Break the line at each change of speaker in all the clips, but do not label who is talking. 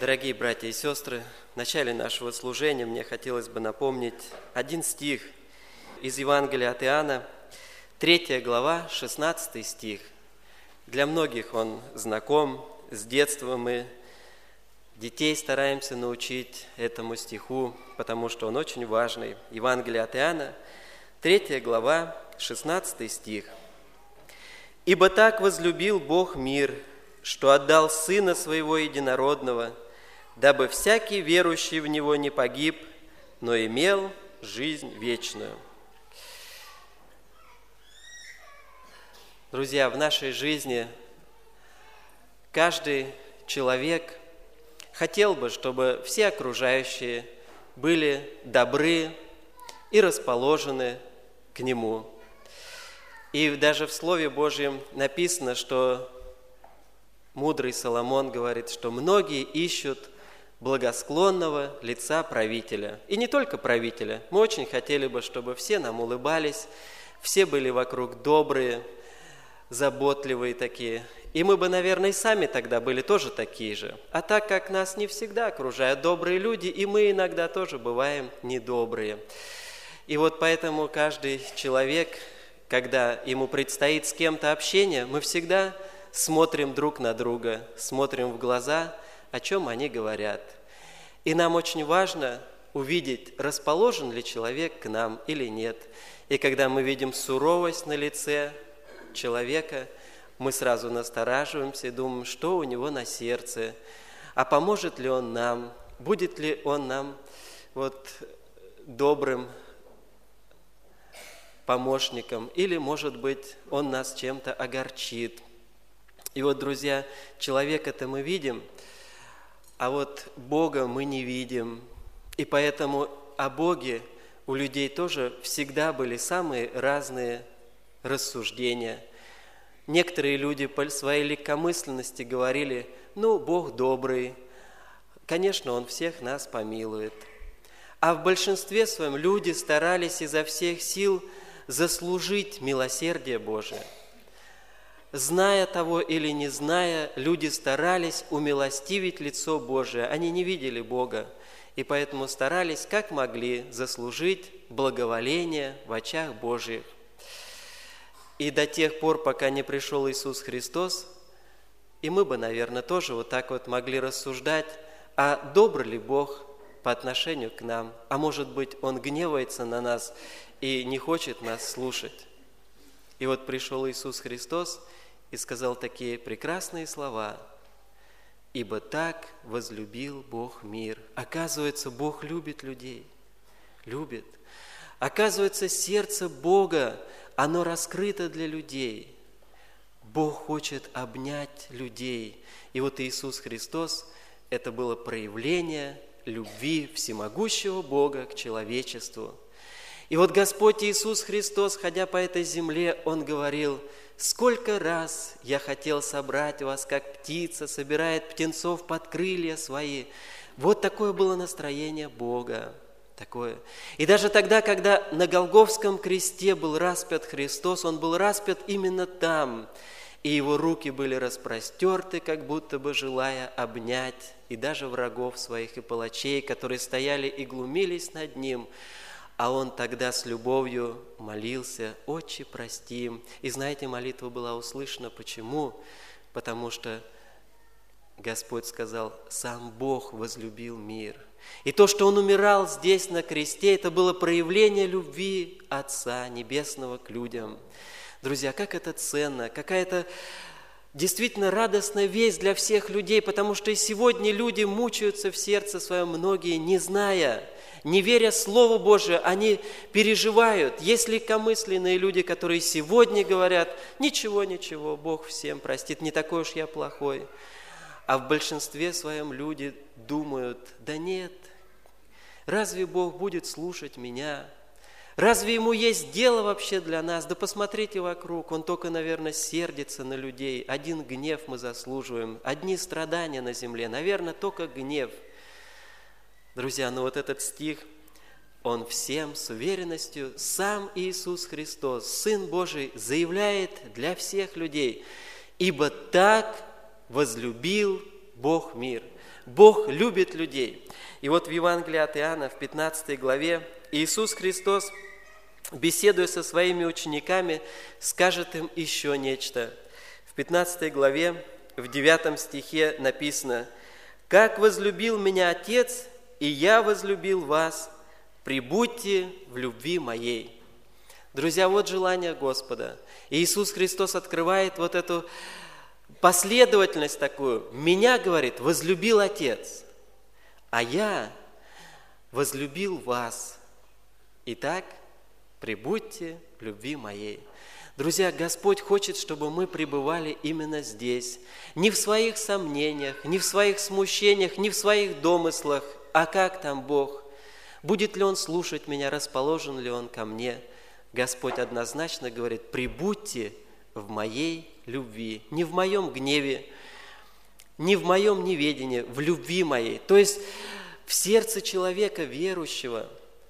Дорогие братья и сестры, в начале нашего служения мне хотелось бы напомнить один стих из Евангелия от Иоанна, 3 глава, 16 стих. Для многих он знаком, с детства мы детей стараемся научить этому стиху, потому что он очень важный. Евангелие от Иоанна, 3 глава, 16 стих. «Ибо так возлюбил Бог мир, что отдал Сына Своего Единородного, дабы всякий верующий в Него не погиб, но имел жизнь вечную». Друзья, в нашей жизни каждый человек хотел бы, чтобы все окружающие были добры и расположены к Нему. И даже в Слове Божьем написано, что мудрый Соломон говорит, что многие ищут благосклонного лица правителя. И не только правителя. Мы очень хотели бы, чтобы все нам улыбались, все были вокруг добрые, заботливые такие. И мы бы, наверное, и сами тогда были тоже такие же. А так как нас не всегда окружают добрые люди, и мы иногда тоже бываем недобрые. И вот поэтому каждый человек, когда ему предстоит с кем-то общение, мы всегда смотрим друг на друга, смотрим в глаза, о чем они говорят. И нам очень важно увидеть, расположен ли человек к нам или нет. И когда мы видим суровость на лице человека, мы сразу настораживаемся и думаем, что у него на сердце, а поможет ли он нам, будет ли он нам добрым помощником, или, может быть, он нас чем-то огорчит. И вот, друзья, человека-то мы видим, а вот Бога мы не видим. И поэтому о Боге у людей тоже всегда были самые разные рассуждения. Некоторые люди по своей легкомысленности говорили: Бог добрый, конечно, Он всех нас помилует. А в большинстве своем люди старались изо всех сил заслужить милосердие Божие. Зная того или не зная, люди старались умилостивить лицо Божие. Они не видели Бога, и поэтому старались, как могли, заслужить благоволение в очах Божьих. И до тех пор, пока не пришел Иисус Христос, и мы бы, наверное, тоже вот так вот могли рассуждать, а добр ли Бог по отношению к нам, а может быть, Он гневается на нас и не хочет нас слушать. И вот пришел Иисус Христос и сказал такие прекрасные слова: «Ибо так возлюбил Бог мир». Оказывается, Бог любит людей, любит. Оказывается, сердце Бога, оно раскрыто для людей. Бог хочет обнять людей. И вот Иисус Христос – это было проявление любви всемогущего Бога к человечеству. И вот Господь Иисус Христос, ходя по этой земле, Он говорил: «Сколько раз я хотел собрать вас, как птица собирает птенцов под крылья свои». Вот такое было настроение Бога. Такое. И даже тогда, когда на Голгофском кресте был распят Христос, Он был распят именно там, и Его руки были распростерты, как будто бы желая обнять и даже врагов своих и палачей, которые стояли и глумились над Ним. А Он тогда с любовью молился: «Отче, прости им». И знаете, молитва была услышана. Почему? Потому что Господь сказал: «Сам Бог возлюбил мир». И то, что Он умирал здесь на кресте, это было проявление любви Отца Небесного к людям. Друзья, как это ценно, какая-то действительно радостная весть для всех людей, потому что и сегодня люди мучаются в сердце своем, многие, не зная, не веря Слову Божию, они переживают. Есть легкомысленные люди, которые сегодня говорят: «Ничего, Бог всем простит, не такой уж я плохой». А в большинстве своем люди думают: «Да нет, разве Бог будет слушать меня? Разве Ему есть дело вообще для нас? Да посмотрите вокруг, Он только, наверное, сердится на людей. Один гнев мы заслуживаем, одни страдания на земле, наверное, только гнев». Друзья, вот этот стих, он всем с уверенностью, сам Иисус Христос, Сын Божий, заявляет для всех людей: «Ибо так возлюбил Бог мир. Бог любит людей. И вот в Евангелии от Иоанна, в 15 главе, Иисус Христос, беседуя со своими учениками, скажет им еще нечто. В 15 главе, в 9 стихе написано: «Как возлюбил меня Отец, и я возлюбил вас, пребудьте в любви моей». Друзья, вот желание Господа. И Иисус Христос открывает вот эту последовательность такую. Меня, говорит, возлюбил Отец, а я возлюбил вас. Итак, пребудьте в любви моей. Друзья, Господь хочет, чтобы мы пребывали именно здесь. Не в своих сомнениях, не в своих смущениях, не в своих домыслах. А как там Бог? Будет ли Он слушать меня, расположен ли Он ко мне? Господь однозначно говорит: пребудьте в моей любви. Не в моем гневе, не в моем неведении, в любви моей. То есть в сердце человека верующего,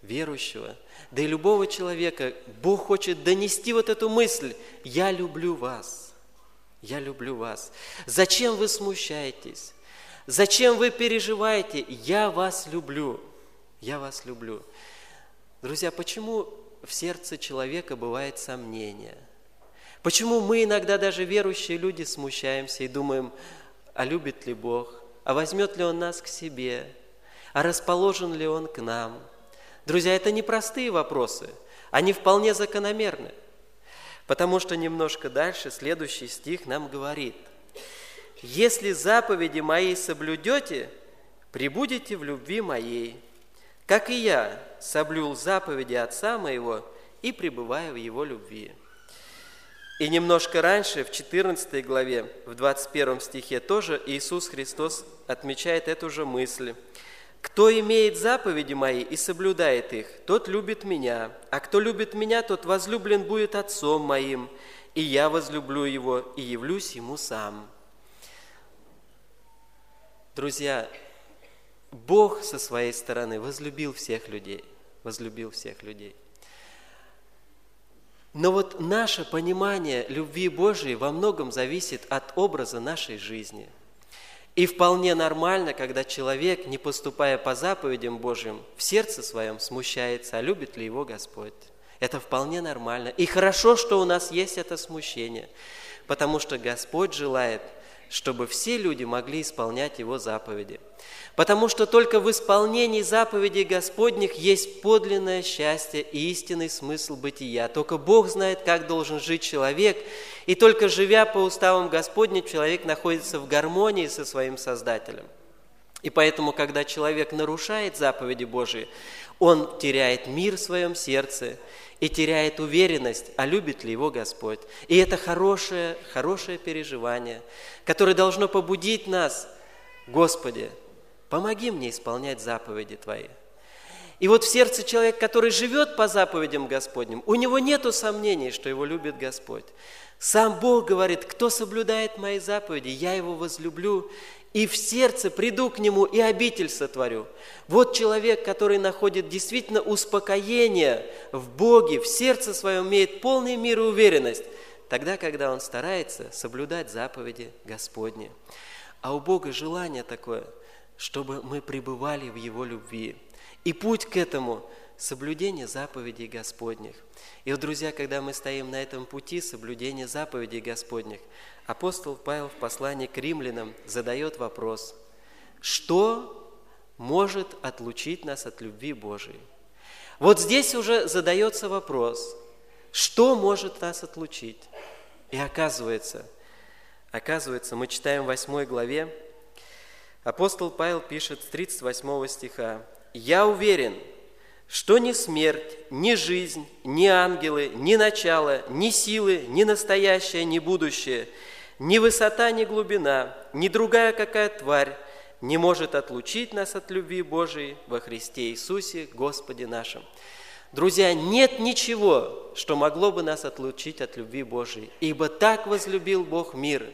да и любого человека, Бог хочет донести вот эту мысль: я люблю вас, я люблю вас. Зачем вы смущаетесь? Зачем вы переживаете? Я вас люблю, я вас люблю. Друзья, почему в сердце человека бывает сомнение? Почему мы иногда, даже верующие люди, смущаемся и думаем: а любит ли Бог? А возьмет ли Он нас к себе? А расположен ли Он к нам? Друзья, это непростые вопросы, они вполне закономерны. Потому что немножко дальше следующий стих нам говорит: «Если заповеди мои соблюдете, пребудете в любви моей, как и я соблюл заповеди Отца моего и пребываю в Его любви». И немножко раньше, в 14 главе, в 21 стихе, тоже Иисус Христос отмечает эту же мысль. «Кто имеет заповеди мои и соблюдает их, тот любит меня, а кто любит меня, тот возлюблен будет Отцом моим, и я возлюблю его и явлюсь ему сам». Друзья, Бог со своей стороны возлюбил всех людей, Но вот наше понимание любви Божией во многом зависит от образа нашей жизни. И вполне нормально, когда человек, не поступая по заповедям Божьим, в сердце своем смущается, а любит ли его Господь. Это вполне нормально. И хорошо, что у нас есть это смущение, потому что Господь желает, чтобы все люди могли исполнять Его заповеди. Потому что только в исполнении заповедей Господних есть подлинное счастье и истинный смысл бытия. Только Бог знает, как должен жить человек, и только живя по уставам Господним, человек находится в гармонии со своим Создателем. И поэтому, когда человек нарушает заповеди Божии, он теряет мир в своем сердце и теряет уверенность, а любит ли его Господь. И это хорошее переживание, которое должно побудить нас: Господи, помоги мне исполнять заповеди Твои. И вот в сердце человека, который живет по заповедям Господним, у него нету сомнений, что его любит Господь. Сам Бог говорит: кто соблюдает мои заповеди, я его возлюблю, и в сердце приду к нему и обитель сотворю. Вот человек, который находит действительно успокоение в Боге, в сердце своем имеет полный мир и уверенность, тогда, когда он старается соблюдать заповеди Господни. А у Бога желание такое, чтобы мы пребывали в Его любви. И путь к этому – соблюдение заповедей Господних. И вот, друзья, когда мы стоим на этом пути соблюдения заповедей Господних, апостол Павел в послании к римлянам задает вопрос: что может отлучить нас от любви Божией? Вот здесь уже задается вопрос: что может нас отлучить? И оказывается, мы читаем в 8 главе, апостол Павел пишет с 38 стиха: «Я уверен, что ни смерть, ни жизнь, ни ангелы, ни начало, ни силы, ни настоящее, ни будущее, ни высота, ни глубина, ни другая какая тварь не может отлучить нас от любви Божией во Христе Иисусе, Господе нашим». Друзья, нет ничего, что могло бы нас отлучить от любви Божией, ибо так возлюбил Бог мир.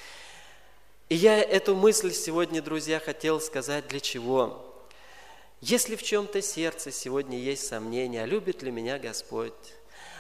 И я эту мысль сегодня, друзья, хотел сказать для чего? Если в чем-то сердце сегодня есть сомнения, любит ли меня Господь,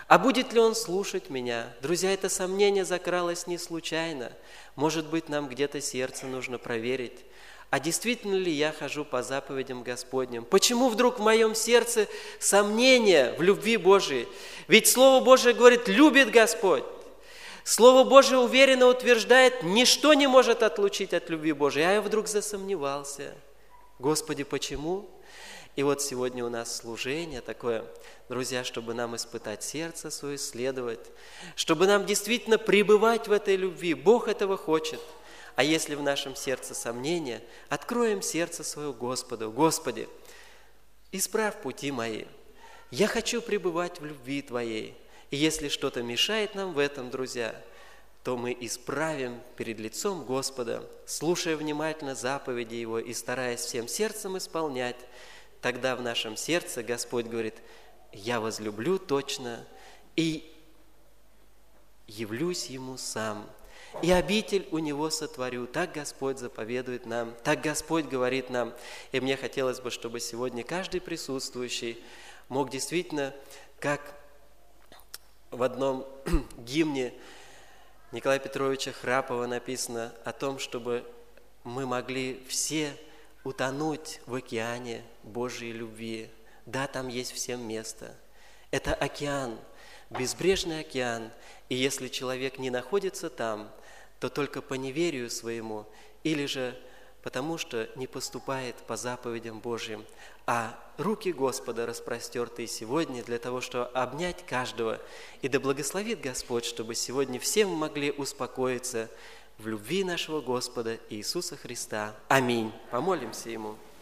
А будет ли он слушать меня? Друзья, это сомнение закралось не случайно. Может быть, нам где-то сердце нужно проверить. А действительно ли я хожу по заповедям Господним? Почему вдруг в моем сердце сомнение в любви Божией? Ведь Слово Божие говорит, любит Господь. Слово Божие уверенно утверждает, ничто не может отлучить от любви Божией. А я вдруг засомневался. Господи, почему? И вот сегодня у нас служение такое, друзья, чтобы нам испытать сердце свое, исследовать, чтобы нам действительно пребывать в этой любви. Бог этого хочет. А если в нашем сердце сомнения, откроем сердце свое Господу. Господи, исправь пути мои. Я хочу пребывать в любви Твоей. И если что-то мешает нам в этом, друзья, то мы исправим перед лицом Господа, слушая внимательно заповеди Его и стараясь всем сердцем исполнять. Тогда в нашем сердце Господь говорит, я возлюблю точно и явлюсь Ему сам. И обитель у Него сотворю. Так Господь заповедует нам, так Господь говорит нам. И мне хотелось бы, чтобы сегодня каждый присутствующий мог действительно, как в одном гимне Николая Петровича Храпова написано о том, чтобы мы могли все утонуть в океане Божьей любви. Да, там есть всем место. Это океан, безбрежный океан. И если человек не находится там, то только по неверию своему, или же потому что не поступает по заповедям Божьим. А руки Господа распростертые сегодня для того, чтобы обнять каждого. И да благословит Господь, чтобы сегодня все мы могли успокоиться в любви нашего Господа Иисуса Христа. Аминь. Помолимся Ему.